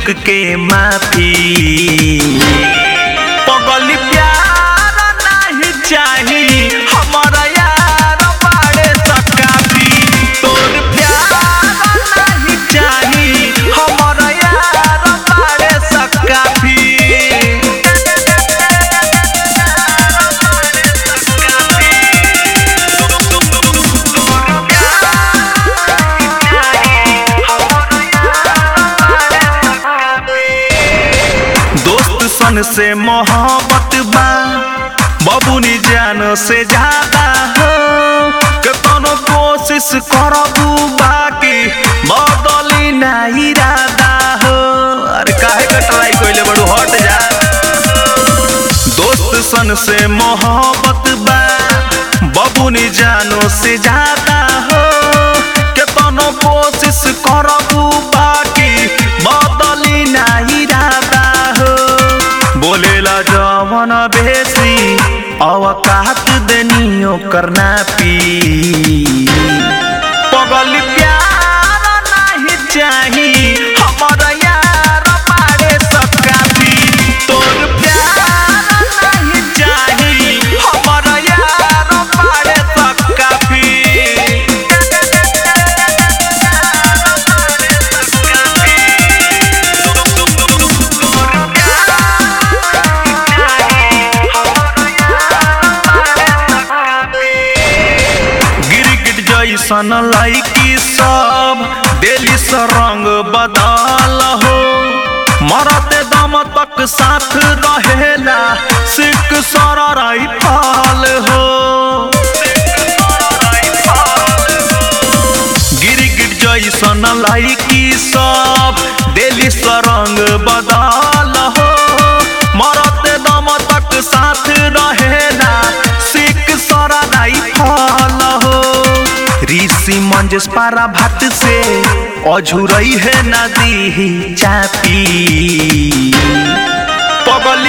चुक के माफी। पगली प्यार नहीं चाही हमारा यार बाड़े सकाफी। तोर प्यार नहीं चाही हमारा यार बाड़े सकाफी। दोस्त सन से मोहब्बत बा बबुनी जान से ज्यादा हो। कतनो कोशिश करबू बाकी बदली ना इरादा हो। अरे काहे का ट्राई कइले बड़ू हट जा। दोस्त सन से मोहब्बत बा बबुनी जानो से ज्यादा हो। कतनो कोशिश करबू बाकी बदली ना इरादा हो। बोलेला जवन बेसी अवकात देनियो करना पी। पगली प्यार नहीं चाही हमारा यार बाड़े सकाफी। तोर प्यार नहीं चाही हमारा यार बाड़े सकाफी। सन लाइकी सब दिली से रंग बदल हो। मरते दम तक साथ रहेला सिक सर राइफल हो। गिरगिट जैसन लाइकी सब दिली से रंग बदल हो। मरते दम तक साथ रहेला सिक सर राइफल हो। ऋषि मंजस पारा भात से अझुरई है नदी चापी। पगली